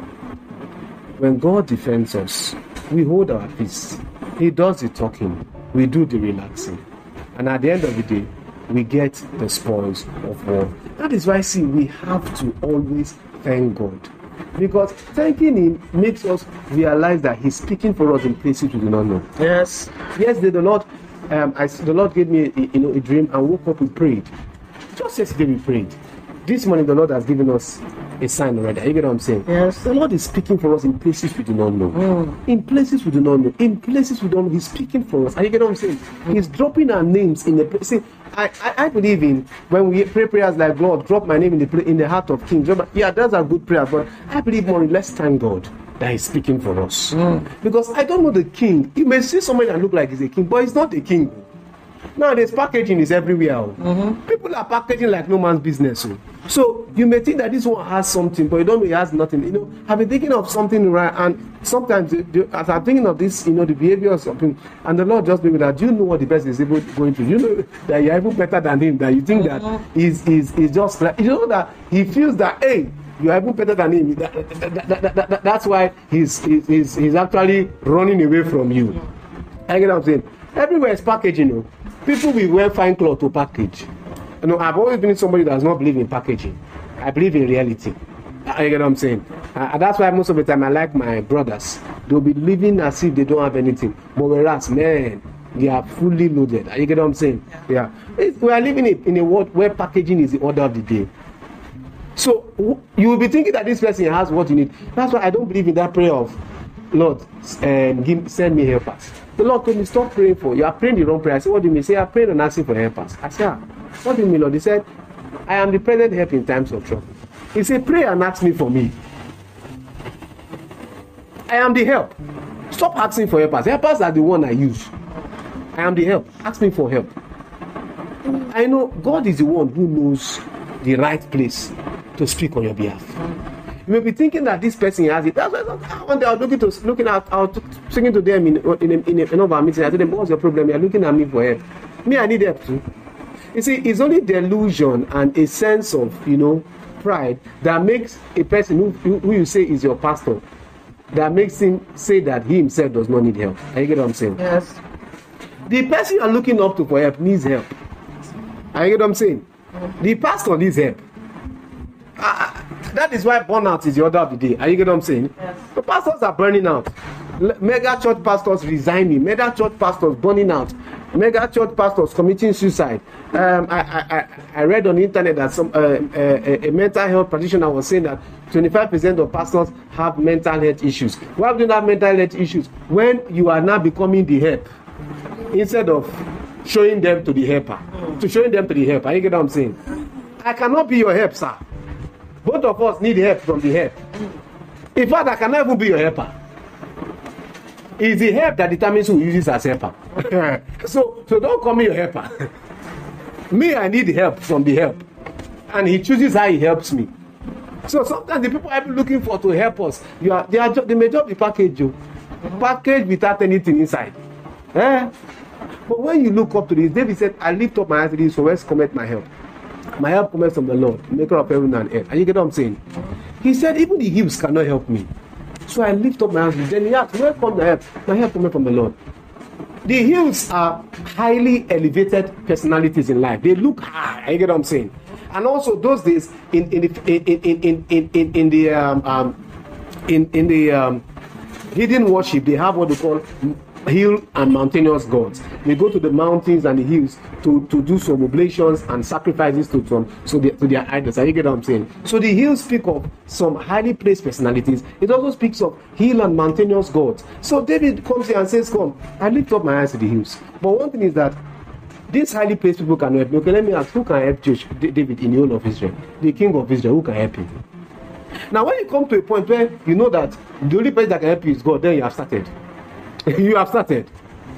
Speaker 3: When God defends us, we hold our peace. He does the talking, we do the relaxing. And at the end of the day, we get the spoils of war. That is why, see, we have to always thank God. Because thanking him makes us realize that he's speaking for us in places we do not know.
Speaker 4: Yes.
Speaker 3: Yesterday, the Lord, um, I, the Lord gave me a, you know, a dream and woke up, we prayed. Just yesterday we prayed. This morning the Lord has given us a sign already. You get what I'm saying?
Speaker 4: Yes.
Speaker 3: The Lord is speaking for us in places we do not know.
Speaker 4: Mm.
Speaker 3: In places we do not know. In places we don't know. He's speaking for us. And you get what I'm saying? Mm. He's dropping our names in the place. See, I, I, I believe in when we pray prayers like, Lord, drop my name in the in the heart of kings. Yeah, those are good prayers, but I believe more in let's thank God that he's speaking for us. Mm. Because I don't know the king. You may see somebody that look like he's a king, but he's not a king. Nowadays, packaging is everywhere. Mm-hmm. People are packaging like no man's business. So. so you may think that this one has something, but you don't know he has nothing. You know, I've been thinking of something, right? And sometimes, as I'm thinking of this, you know, the behavior of something, and the Lord just maybe that, do you know what the person is able to go into? You know that you're even better than him, that you think mm-hmm. that he's, he's, he's just, you know that he feels that, hey, you are even better than him. That, that, that, that, that, that's why he's, he's, he's actually running away from you. Mm-hmm. I get what I'm saying? Everywhere is packaging, you know. People will wear fine cloth to package. You know, I've always been somebody that does not believe in packaging. I believe in reality. You get what I'm saying? Uh, that's why most of the time I like my brothers. They'll be living as if they don't have anything. But whereas, man, they are fully loaded. You get what I'm saying? Yeah. yeah. We are living in a world where packaging is the order of the day. So you will be thinking that this person has what you need. That's why I don't believe in that prayer of, Lord, um, give, send me helpers. The Lord told me, stop praying for you. You are praying the wrong prayer. I said, what do you mean? Say, I'm praying and asking for helpers. I said, ah, what do you mean, Lord? He said, I am the present help in times of trouble. He said, pray and ask me for me. I am the help. Stop asking for helpers. Helpers are the one I use. I am the help. Ask me for help. I know God is the one who knows the right place to speak on your behalf. You may be thinking that this person has it. That's why one day I was looking to looking at I was speaking to them in in a, in a, in a meeting. I told them, what's your problem? You're looking at me for help. Me, I need help too. You see, it's only delusion and a sense of, you know, pride that makes a person who, who you say is your pastor, that makes him say that he himself does not need help. Are you get what I'm saying?
Speaker 4: Yes.
Speaker 3: The person you are looking up to for help needs help. Are you get what I'm saying? The pastor needs help. Uh, that is why burnout is the order of the day. Are you get what I'm saying?
Speaker 4: Yes.
Speaker 3: The pastors are burning out. Mega church pastors resigning. Mega church pastors burning out. Mega church pastors committing suicide. Um, I, I, I read on the internet that some uh, a, a mental health practitioner was saying that twenty-five percent of pastors have mental health issues. Why do you have mental health issues? When you are now becoming the help instead of showing them to the helper. To showing them to the helper. You get what I'm saying? I cannot be your help, sir. Both of us need help from the help. In fact, I cannot even be your helper. It's the help that determines who uses as helper. so, so don't call me your helper. Me, I need help from the help. And he chooses how he helps me. So sometimes the people I've been looking for to help us, you are, they, are, they may just be packaged. You. Packaged without anything inside. Eh? But when you look up to this, David said, I lift up my eyes to this, so where's cometh my help? My help comes from the Lord, maker of heaven and earth. And you get what I'm saying? He said, even the hills cannot help me. So I lift up my hands. Then he asked, where comes my help? My help comes from the Lord. The hills are highly elevated personalities in life. They look high. You get what I'm saying? And also those days in in the in in in in, in, in the um, um in in the um, hidden worship, they have what they call hill and mountainous gods. They go to the mountains and the hills to, to do some oblations and sacrifices to some so they, to their idols. Are you get what I'm saying? So the hills speak of some highly placed personalities. It also speaks of hill and mountainous gods. So David comes here and says, come, I lift up my eyes to the hills. But one thing is that these highly placed people can help me. Okay, let me ask, who can help David in the whole of Israel? The king of Israel, who can help him? Now, when you come to a point where you know that the only person that can help you is God, then you have started. you have started.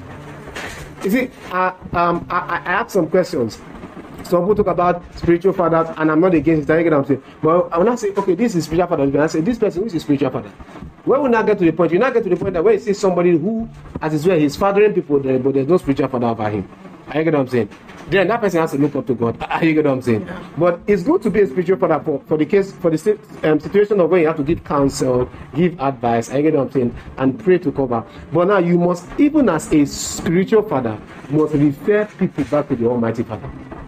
Speaker 3: You see, I, um, I, I asked some questions. Some people talk about spiritual fathers, and I'm not against it. I get what I'm saying. But when I say, okay, this is spiritual father, I say, this person is a spiritual father. When we now get to the point, you now get to the point that when you see somebody who, as is well, he's fathering people, there, but there's no spiritual father over him. I get what I'm saying. Then that person has to look up to God. I get what I'm saying. Yeah. But it's good to be a spiritual father for, for the case, for the um, situation of when you have to give counsel, give advice. I get what I'm saying, and pray to cover. But now you must, even as a spiritual father, must refer people back to the Almighty Father.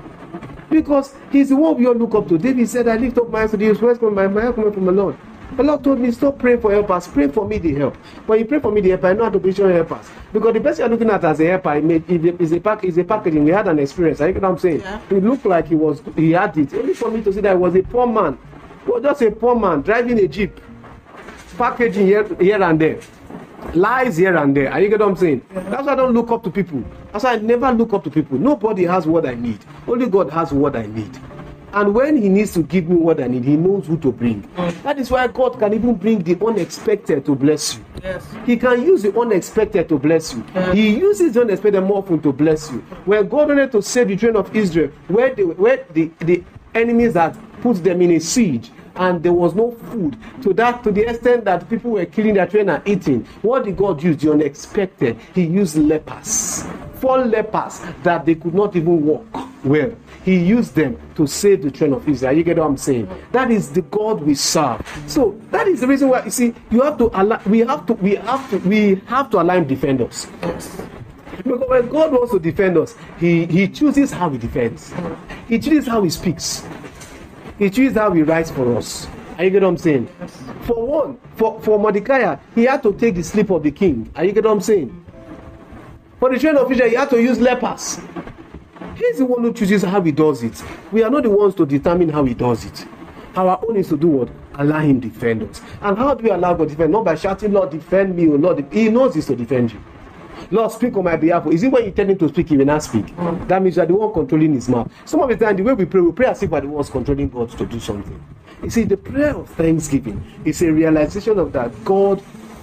Speaker 3: Because he's the one we all look up to. David said, I lift up my hands to the hills, where's my help coming from the Lord? The Lord told me, stop praying for helpers, pray for me the help. When you pray for me the help, I know how to position helpers. Because the person you're looking at as a helper is a pack is a packaging. We had an experience. I you know what I'm saying? Yeah. It looked like he was he had it. Only for me to see that I was a poor man. He was just a poor man driving a jeep. Packaging here, here and there. Lies here and there. Are you get what I'm saying? Yeah. That's why I don't look up to people. That's why I never look up to people. Nobody has what I need. Only God has what I need. And when he needs to give me what I need, he knows who to bring. Mm. That is why God can even bring the unexpected to bless you. Yes. He can use the unexpected to bless you. Yes. He uses the unexpected more often to bless you. When God wanted to save the children of Israel, where, they, where the, the enemies had put them in a siege, and there was no food, to that to the extent that people were killing their children and eating, what did God use? The unexpected. He used lepers. Four lepers that they could not even walk well. He used them to save the children of Israel. You get what I'm saying? That is the God we serve. So that is the reason why you see you have to allow we have to we have to we have to allow him defend us. Because when God wants to defend us, he, he chooses how he defends. He chooses how he speaks. He chooses how he writes for us. Are you get what I'm saying? For one, for, for Mordecai, he had to take the slip of the king. Are you get what I'm saying? For the children of Israel, he had to use lepers. He's the one who chooses how he does it. We are not the ones to determine how he does it. Our own is to do what? Allow him defend us. And how do we allow God to defend? Not by shouting, Lord, defend me, or Lord. He knows it's to defend you. Lord, speak on my behalf. Is it when you tell him to speak, he will not speak? Mm. That means you are the one controlling his mouth. Some of the time, the way we pray, we pray as if we are the ones controlling God to do something. You see, the prayer of thanksgiving is a realization of that God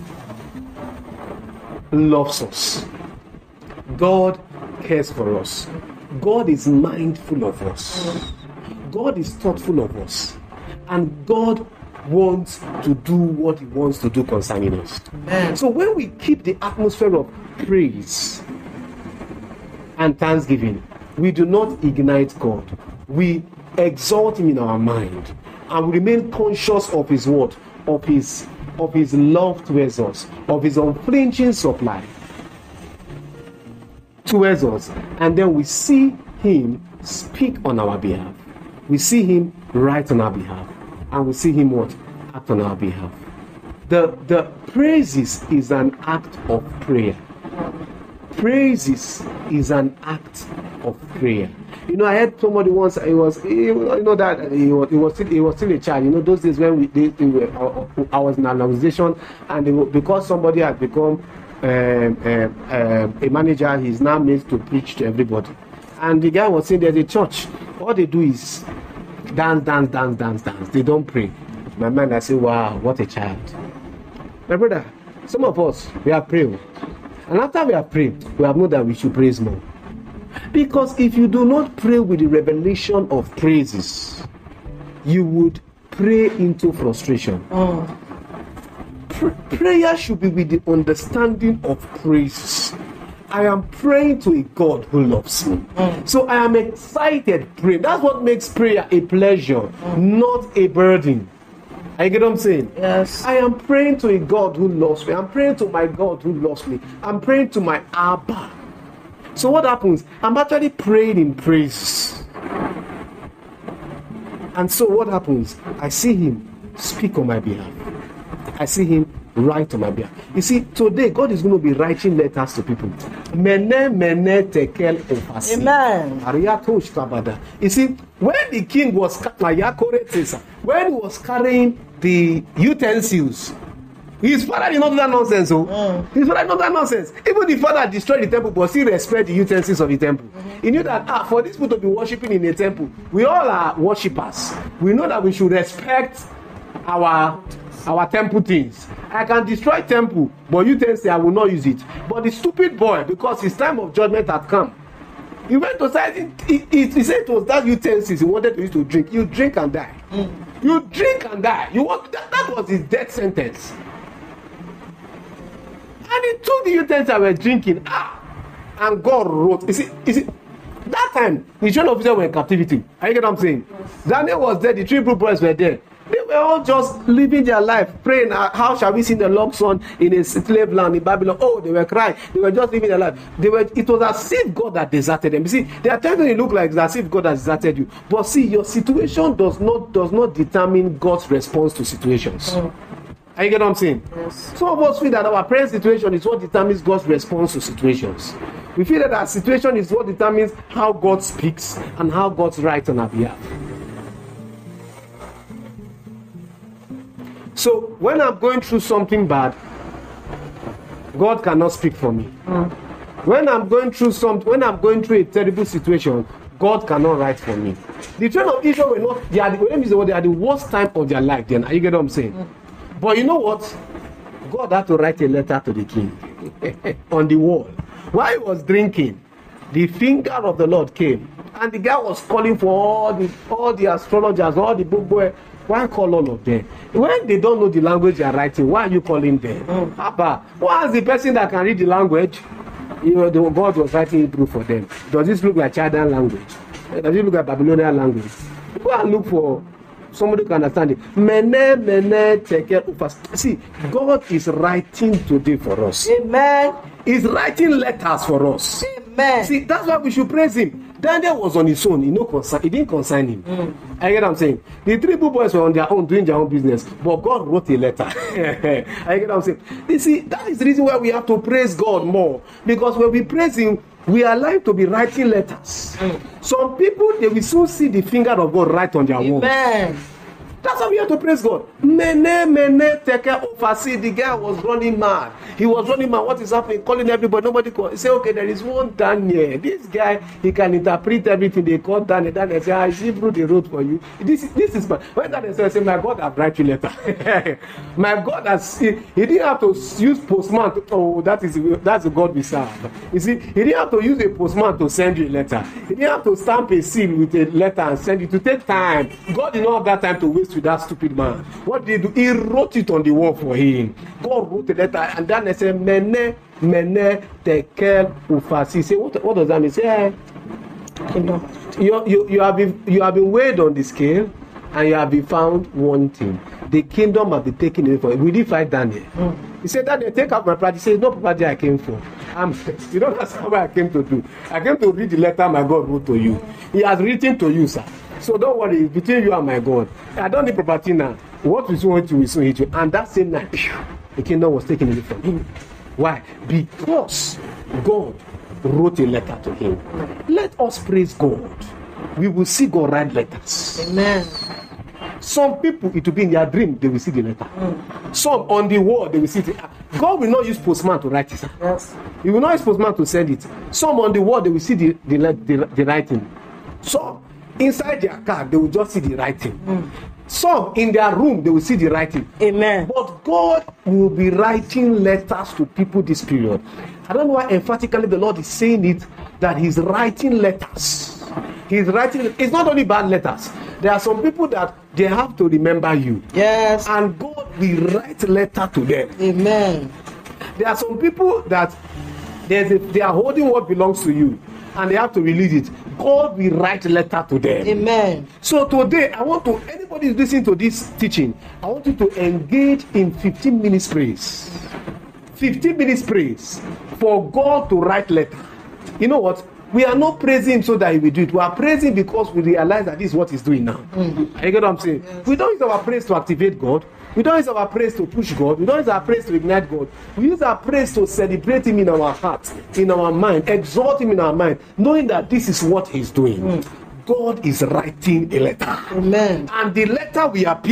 Speaker 3: loves us. God cares for us. God is mindful of us. God is thoughtful of us. And God wants to do what he wants to do concerning us. Amen. So when we keep the atmosphere of praise and thanksgiving, we do not ignite God. We exalt him in our mind. And we remain conscious of his word, of his, of his love towards us, of his unflinching supply towards us, and then we see him speak on our behalf. We see him write on our behalf, and we see him what? Act on our behalf. The the praises is an act of prayer. Praises is an act of prayer. You know, I heard somebody once. It was, you know, that he was, he was still, he was still a child. You know, those days when we, they, they were, I was in an organization, and they were, because somebody had become Um, um, um, a manager, he's now made to preach to everybody. And the guy was saying there's a church, all they do is dance, dance, dance, dance, dance. They don't pray. In my mind, I say, wow, what a child. My brother, some of us, we have prayed. And after we have prayed, we have known that we should praise more. Because if you do not pray with the revelation of praises, you would pray into frustration. Oh. Prayer should be with the understanding of praise. I am praying to a God who loves me. Mm. So I am excited praying. That's what makes prayer a pleasure, mm. not a burden. I get what I'm saying?
Speaker 4: Yes.
Speaker 3: I am praying to a God who loves me. I'm praying to my God who loves me. I'm praying to my Abba. So what happens? I'm actually praying in praise. And so what happens? I see him speak on my behalf. I see him write on my behalf. You see, today God is going to be writing letters to people. Mene, mene, tekel, ofasi.
Speaker 4: Amen.
Speaker 3: You see, when the king was when he was carrying the utensils His father did not do that nonsense. So mm. his father did not do that nonsense. Even the father destroyed the temple, but still respect the utensils of the temple. Mm-hmm. He knew that ah, for these people to be worshiping in a temple, we all are worshippers. We know that we should respect our our temple things. I can destroy temple, but utensils I will not use it. But the stupid boy, because his time of judgment had come, he went to say he, he, he said it was that utensils he wanted to use to drink. You drink and die. Mm. You drink and die. You want that, that was his death sentence. And he took the utensils I were drinking. Ah, and God wrote. You see, you see, that time the children officers were in captivity. Are you get what I'm saying? Yes. Daniel was there. The three Hebrew boys were there. They were all just living their life, praying, how shall we see the Lord's son in a slave land in Babylon? Oh, they were crying. They were just living their life. They were. It was as if God had deserted them. You see, there are times when it look like as if God has deserted you. But see, your situation does not does not determine God's response to situations. Mm. Are you get what I'm saying? Yes. Some of us feel that our present situation is what determines God's response to situations. We feel that our situation is what determines how God speaks and how God's right on our behalf. So when I'm going through something bad, God cannot speak for me. Mm. When I'm going through some, when I'm going through a terrible situation, God cannot write for me. The children of Israel were not. They are the, they are the worst time of their life. Then, are you get what I'm saying? Mm. But you know what? God had to write a letter to the king on the wall. While he was drinking, the finger of the Lord came, and the guy was calling for all the all the astrologers, all the book boy. Why call all of them? When they don't know the language they are writing, why are you calling them? Mm. Papa, why is the person that can read the language? You know, the God was writing Hebrew for them. Does this look like Chaldean language? Does it look like Babylonian language? Go and look for somebody who can understand it. Mene, mene, tekel, ufas. See, God is writing today for us. Amen. He's writing letters for us. Amen. See, that's why we should praise him. Daniel was on his own. He no concern. He didn't concern him. Mm. I get what I'm saying. The three boys were on their own, doing their own business, but God wrote a letter. I get what I'm saying. You see, that is the reason why we have to praise God more, because when we praise him, we are like to be writing letters. Mm. Some people, they will soon see the finger of God right on their walls. Amen. That's how we have to praise God. Mene, mene, teke, ofasi. The guy was running mad. He was running mad. What is happening? Calling everybody. Nobody call. He say, okay, there is one Daniel. This guy, he can interpret everything. They call Daniel. Daniel say, I Hebrew the road for you. This is this is my. When Daniel say, my God, I've write you letter. My God has. He, he didn't have to use postman. To, oh, that is that's the God we serve. You see, he didn't have to use a postman to send you a letter. He didn't have to stamp a seal with a letter and send it. To take time. God did not have that time to waste with that stupid man. What did he do? He wrote it on the wall for him. God wrote a letter, and then they say, Mene, Mene, Tekel, Ufasi. Say, what, what does that mean? Say, eh, you, you, you, have been, you have been weighed on the scale, and you have been found wanting. The kingdom have been taken away from you. We did fight Daniel. Mm. He said, Daniel, take out my property. He said, no property I came for. I'm, you don't understand what I came to do. I came to read the letter my God wrote to you. He has written to you, sir. So don't worry, it's between you and my God. I don't need property now. What we soon hit you, we soon hit you. And that same night, the kingdom was taken away from him. Why? Because God wrote a letter to him. Let us praise God. We will see God write letters. Amen. Some people, it will be in their dream, they will see the letter. Mm. Some on the wall, they will see it. God will not use postman to write it. Yes. He will not use postman to send it. Some on the wall, they will see the, the, the, the writing. Some inside their car, they will just see the writing. Mm. Some in their room, they will see the writing. Amen. But God will be writing letters to people this period. I don't know why emphatically the Lord is saying it, that he's writing letters. He's writing, it's not only bad letters. There are some people that they have to remember you. Yes. And God will write letter to them. Amen. There are some people that there's a, they are holding what belongs to you, and they have to release it. God will write letter to them. Amen. So today, I want to, anybody who's listening to this teaching, I want you to engage in fifteen minutes praise. fifteen minutes praise for God to write letter. You know what? We are not praising him so that he will do it. We are praising because we realize that this is what he's doing now. Mm-hmm. You get what I'm saying? Yes. We don't use our praise to activate God. We don't use our praise to push God. We don't use our praise to ignite God. We use our praise to celebrate him in our heart, in our mind, exalt him in our mind, knowing that this is what he's doing. Mm. God is writing a letter. Amen. And the letter will appear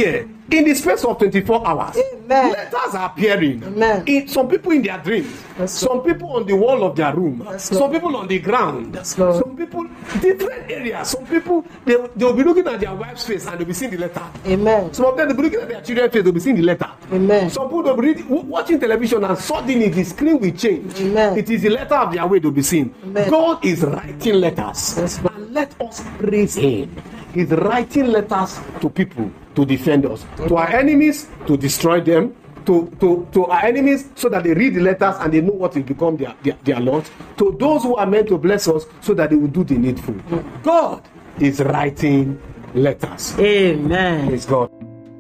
Speaker 3: In the space of twenty-four hours,
Speaker 4: Amen.
Speaker 3: letters are appearing.
Speaker 4: Amen.
Speaker 3: In, some people in their dreams,
Speaker 4: Yes,
Speaker 3: some people on the wall of their room,
Speaker 4: Yes,
Speaker 3: some
Speaker 4: Lord.
Speaker 3: people on the ground,
Speaker 4: Yes, Lord.
Speaker 3: some people different areas. Some people they they'll be looking at their wife's face and they'll be seeing the letter.
Speaker 4: Amen.
Speaker 3: Some of them they'll be looking at their children's face, they'll be seeing the letter.
Speaker 4: Amen.
Speaker 3: Some people they'll be reading, w- watching television and suddenly the screen will change.
Speaker 4: Amen.
Speaker 3: It is the letter of their way they'll be seeing.
Speaker 4: Amen.
Speaker 3: God is writing letters.
Speaker 4: Yes, Lord.
Speaker 3: And let us praise Him. He's writing letters to people to defend us, to our enemies to destroy them, to, to, to our enemies so that they read the letters and they know what will become their, their, their lot, to those who are meant to bless us so that they will do the needful. God is writing letters.
Speaker 4: Amen.
Speaker 3: Praise God.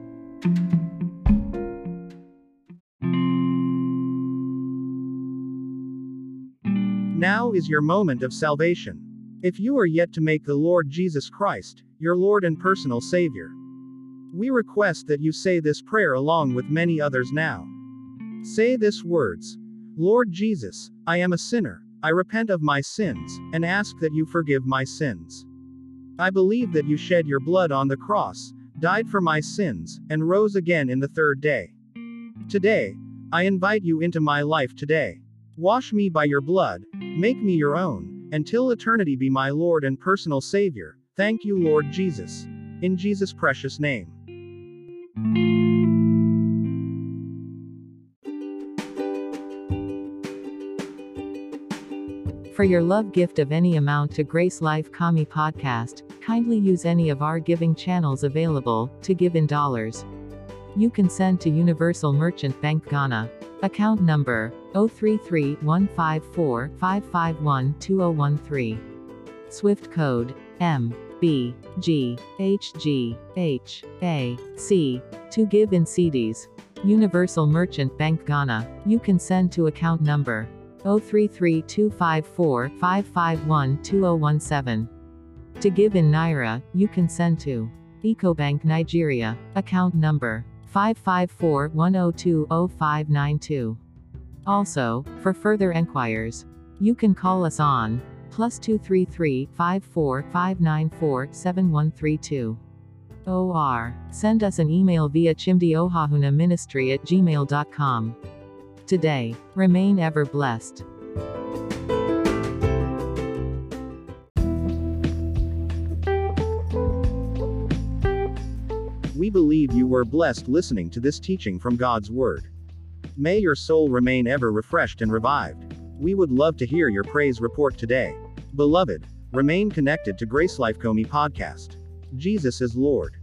Speaker 1: Now is your moment of salvation. If you are yet to make the Lord Jesus Christ your Lord and personal Savior, we request that you say this prayer along with many others now. Say these words: Lord Jesus, I am a sinner. I repent of my sins, and ask that you forgive my sins. I believe that you shed your blood on the cross, died for my sins, and rose again in the third day. Today, I invite you into my life today. Wash me by your blood, make me your own, until eternity be my Lord and personal Savior. Thank you, Lord Jesus. In Jesus' precious name.
Speaker 5: For your love gift of any amount to Grace Life Kami Podcast, kindly use any of our giving channels available to give in dollars. You can send to Universal Merchant Bank Ghana. Account number zero three three one five four five five one two zero one three. Swift code M B G H G H A C. To give in C Ds. Universal Merchant Bank Ghana. You can send to account number zero three three two five four five five one two zero one seven. To give in Naira, you can send to Ecobank Nigeria. Account number five five four one zero two zero five nine two. Also, for further enquiries, you can call us on plus two three three five four five nine four seven one three two. Or send us an email via chimdiohahunaministry at gmail dot com. Today, remain ever blessed.
Speaker 1: We believe you were blessed listening to this teaching from God's Word. May your soul remain ever refreshed and revived. We would love to hear your praise report today. Beloved, remain connected to Grace Life Kami Podcast. Jesus is Lord.